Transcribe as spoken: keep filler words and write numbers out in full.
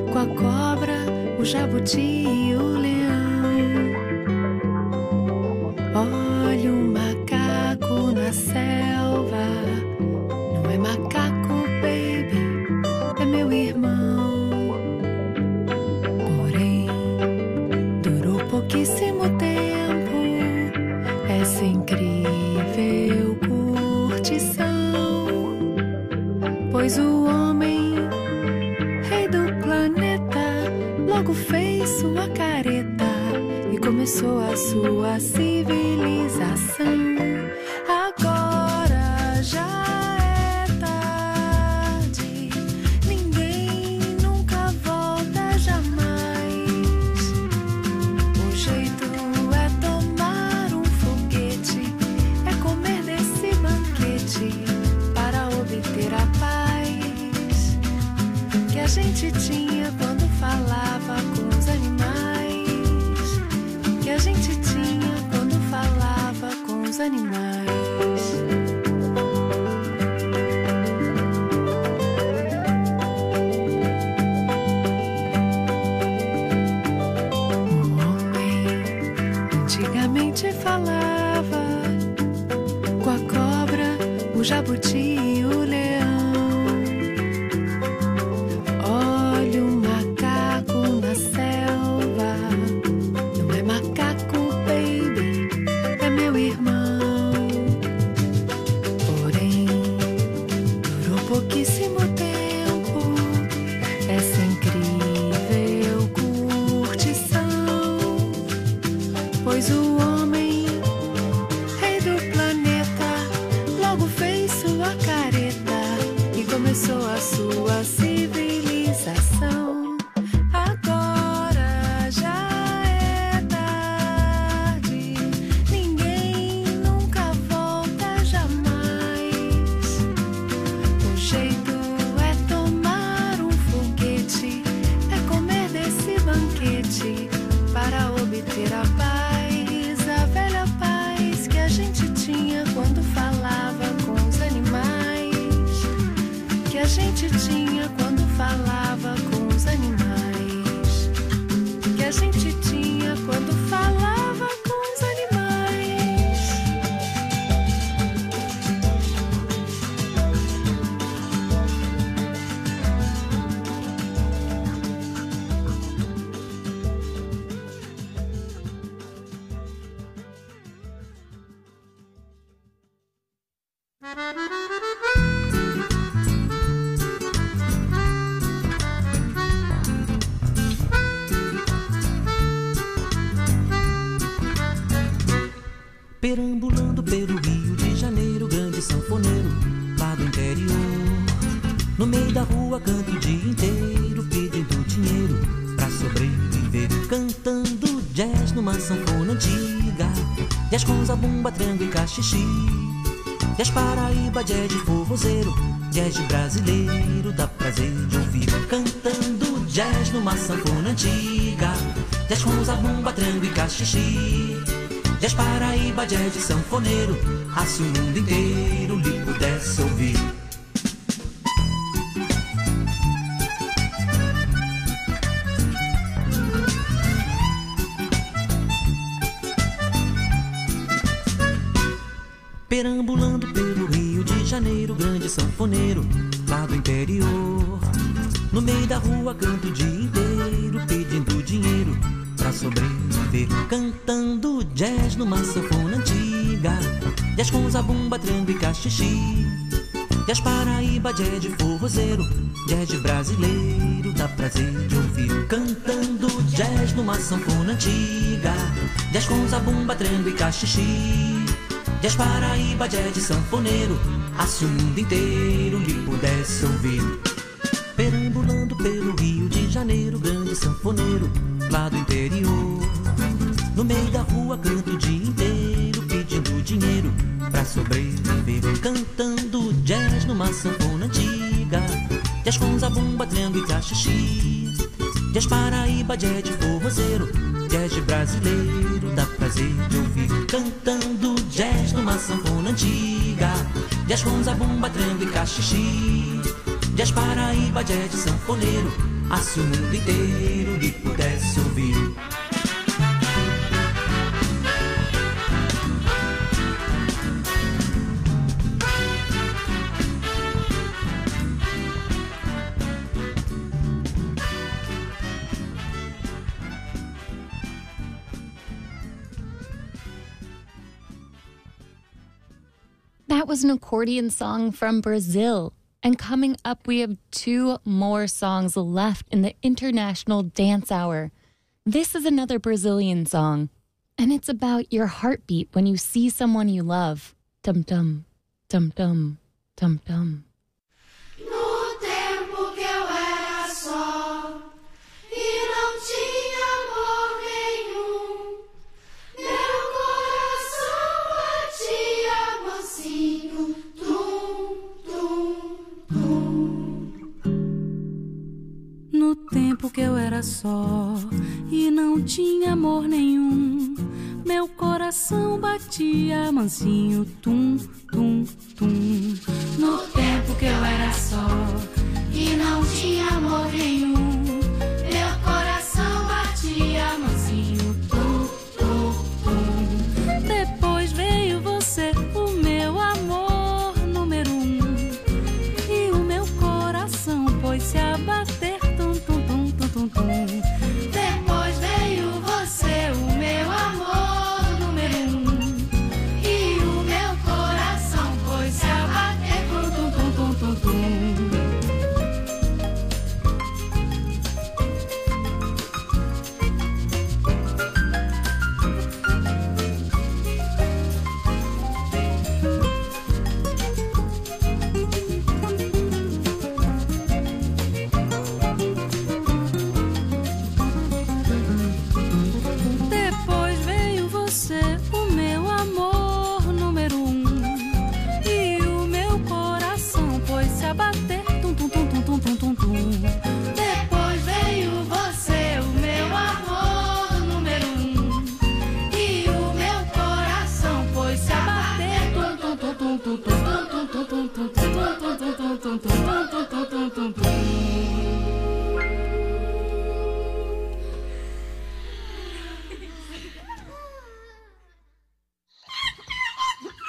com a cobra, o jabuti e o leão. Olha o macaco na selva, não é macaco, baby, é meu irmão. Porém, durou pouquíssimo tempo essa incrível curtição, pois o homem, rei do planeta, logo fez sua careta e começou a sua civilização. Agora já é tarde, ninguém nunca volta jamais. O jeito é tomar um foguete, é comer desse banquete para obter a paz que a gente tinha quando falava com os animais, que a gente tinha quando falava com os animais. O homem antigamente falava com a cobra, o jabuti e o leão. Olha o macaco na selva, não é macaco, baby, é meu irmão. Porém, durou pouquíssimo tempo essa incrível curtição, pois o homem, rei do planeta, logo fez sua careta e começou a sua civilização. Agora já é tarde, ninguém nunca volta jamais. O jeito é tomar um foguete, é comer desse banquete para obter a paz, a velha paz que a gente tinha quando falava com os animais, que a gente tinha quando falava com os animais, que a gente tinha quando falava com os animais. Perambulando pelo Rio de Janeiro, grande sanfoneiro lá do interior. No meio da rua canto o dia inteiro, pedindo dinheiro pra sobreviver, cantando jazz numa sanfona antiga, jazz com zabumba, triângulo e cachixi, jazz Paraíba, jazz de forrozeiro, jazz de brasileiro, dá prazer de ouvir, cantando jazz numa sanfona antiga, jazz com zabumba, triângulo e cachixi, jazz Paraíba, jazz de sanfoneiro, ah, se o mundo inteiro lhe pudesse ouvir. Perambulando pelo Rio de Janeiro, grande sanfoneiro lá do interior. No meio da rua canto o dia inteiro, pedindo dinheiro pra sobreviver, cantando jazz numa sanfona antiga, jazz com zabumba, triângulo e cachixi, jazz Paraíba, jazz de forrozeiro, jazz de brasileiro, dá prazer de ouvir, cantando jazz numa sanfona antiga, jazz com zabumba, triângulo e cachixi, jazz Paraíba, jazz de sanfoneiro, ah, se o mundo inteiro lhe pudesse ouvir. Perambulando pelo Rio de Janeiro, grande sanfoneiro lá do interior. No meio da rua canto o dia inteiro, pedindo dinheiro pra sobreviver, cantando jazz numa sanfona antiga, jazz com zabumba, triângulo e cachixi, jazz Paraíba, jazz de forrozeiro, jazz de brasileiro, dá prazer de ouvir, cantando jazz numa sanfona antiga, jazz com zabumba, triângulo e cachixi, jazz Paraíba, jazz de sanfoneiro, Ah, se o mundo inteiro lhe pudesse ouvir. That was an accordion song from Brazil. And coming up, we have two more songs left in the International Dance Hour. This is another Brazilian song, and it's about your heartbeat when you see someone you love. Tum-tum, tum-tum, tum-tum. No tempo que eu era só e não tinha amor nenhum, meu coração batia mansinho, tum, tum, tum. No tempo que eu era só e não tinha amor nenhum, meu coração batia mansinho, tum, tum, tum. No tempo que eu era só e não tinha amor nenhum, meu coração batia mansinho, tum, tum, tum. Depois veio você, o meu amor número um, e o meu coração pôs-se a bater, tum, tum, tum, tum, tum, tum. Depois veio você, o meu amor número um, e o meu coração pôs-se a bater, tum, tum, tum, tum, tum, tum. Depois veio você, o meu amor número um, e o meu coração pôs-se a bater, tum, tum, tum, tum, tum, tum, tum, tum. Depois veio você, o meu amor número um, e o meu coração pôs-se a bater, tum, tum, tum, tum, tum, tum, tum, tum, tum, tum, tum, tum.